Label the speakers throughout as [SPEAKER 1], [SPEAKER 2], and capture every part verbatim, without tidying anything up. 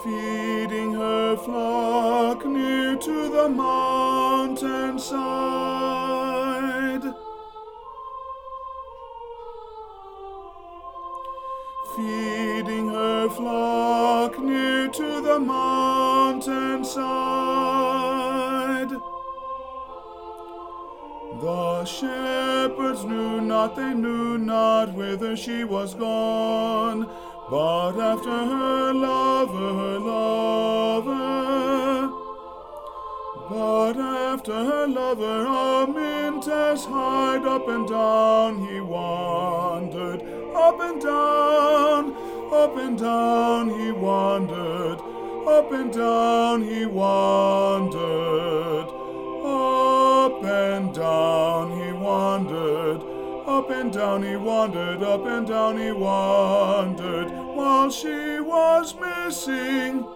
[SPEAKER 1] feeding her flock near to the mountainside. Feeding her flock near to the mountainside. The shepherds knew not, they knew not whither she was gone, but after her lover, her lover. But after her lover, amint as hide, up and down he wandered, up and down, up and down he wandered, up and down he wandered, up and down he wandered, up and down he wandered, up and down he wandered, while she was missing.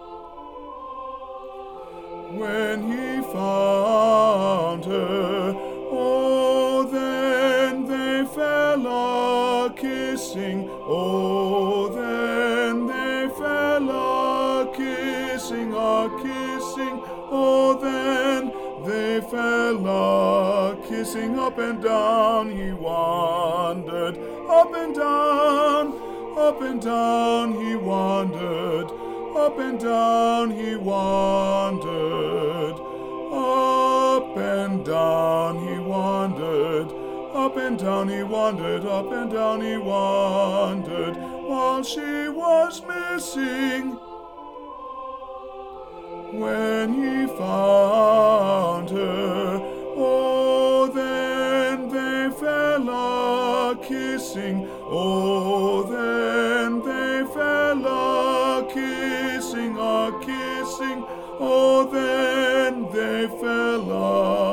[SPEAKER 1] When he found her, oh, then they fell a-kissing, oh, then they fell a-kissing, a-kissing, oh, then they fell a-kissing. Up and down he wandered, up and down, up and down he wandered, up and down he wandered, up and down he wandered, up and down he wandered, up and down he wandered, while she was missing. When he found her, oh, then they fell a-kissing, oh, then they fell a-kissing, a-kissing, oh, then they fell a